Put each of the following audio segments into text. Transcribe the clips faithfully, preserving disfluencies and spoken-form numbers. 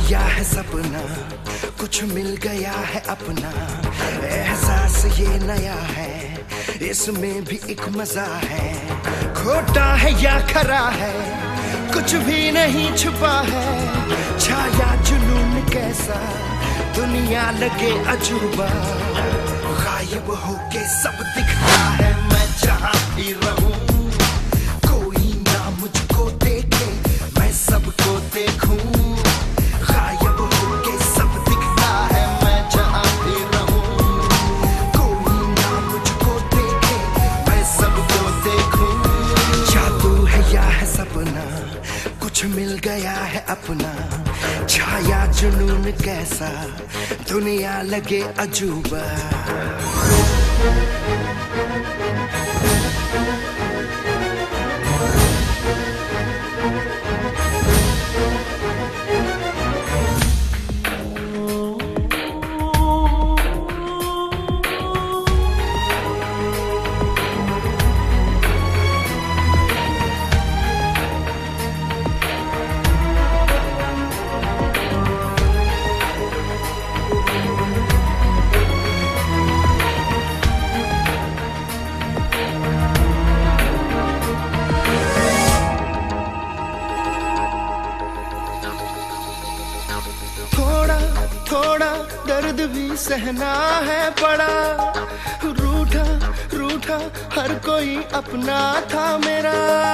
या है सपना, कुछ मिल गया है अपना। एहसास ये नया है, इसमें भी एक मजा है। खोटा है या खरा है, कुछ भी नहीं छुपा है। छाया जुनून कैसा, दुनिया लगे अजूबा। गायब होके सब दिखता है, मैं जहाँ भी रहूं। कोई ना मुझको देखे, मैं सबको देखूं। गायब होके सब दिखता है, मैं जहाँ भी रहूं। कोई ना मुझको देखे, मैं सबको देखूं। जादू है या है सपना, कुछ मिल गया है अपना। छाया जुनून कैसा, दुनिया लगे अजूबा। थोड़ा थोड़ा दर्द भी सहना है पड़ा। रूठा रूठा हर कोई अपना था मेरा।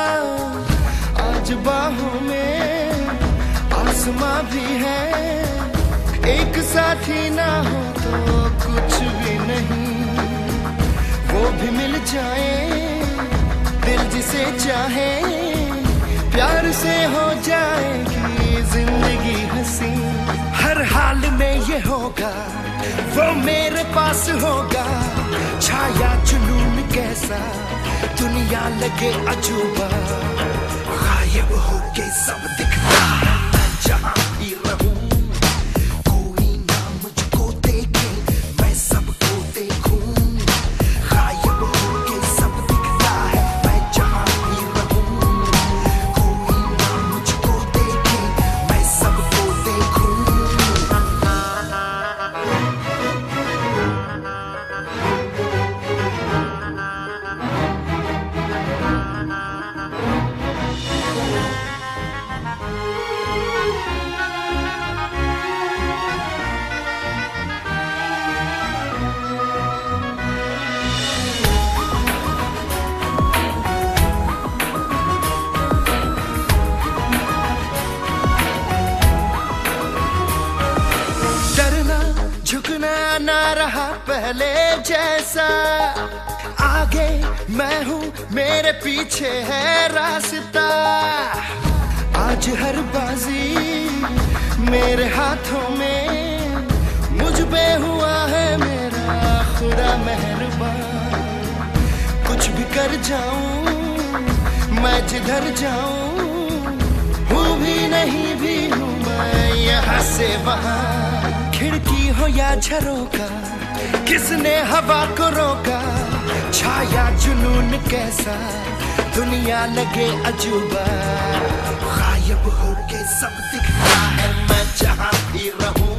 आज बाहों में आसमां भी है। एक साथी ना हो तो कुछ भी नहीं। वो भी मिल जाए, दिल जिसे चाहे। प्यार से हो जाएगी जिंदगी हंसी। हर हाल में ये होगा, वो मेरे पास होगा। छाया जुनून कैसा, दुनिया लगे अजूबा। गायब होके सब दिखता है, मैं जहाँ भी रहूं। कोई ना मुझको देखे, मैं सबको देखूं। गायब होके सब दिखता है, मैं जहाँ भी रहूं। कोई ना मुझको देखे, मैं सबको देखूं। झुकना ना रहा पहले जैसा। आगे मैं हूँ, मेरे पीछे है रास्ता। आज हर बाजी मेरे हाथों में। मुझ पे हुआ है मेरा खुदा मेहरबान। कुछ भी कर जाऊं मैं, जिधर जाऊं हूँ भी नहीं भी हूँ मैं यहाँ से वहाँ। खिड़की हो या झरोका, किसने हवा को रोका। छाया जुनून कैसा, दुनिया लगे अजूबा। गायब होके सब दिखता है, मैं जहाँ भी रहूं।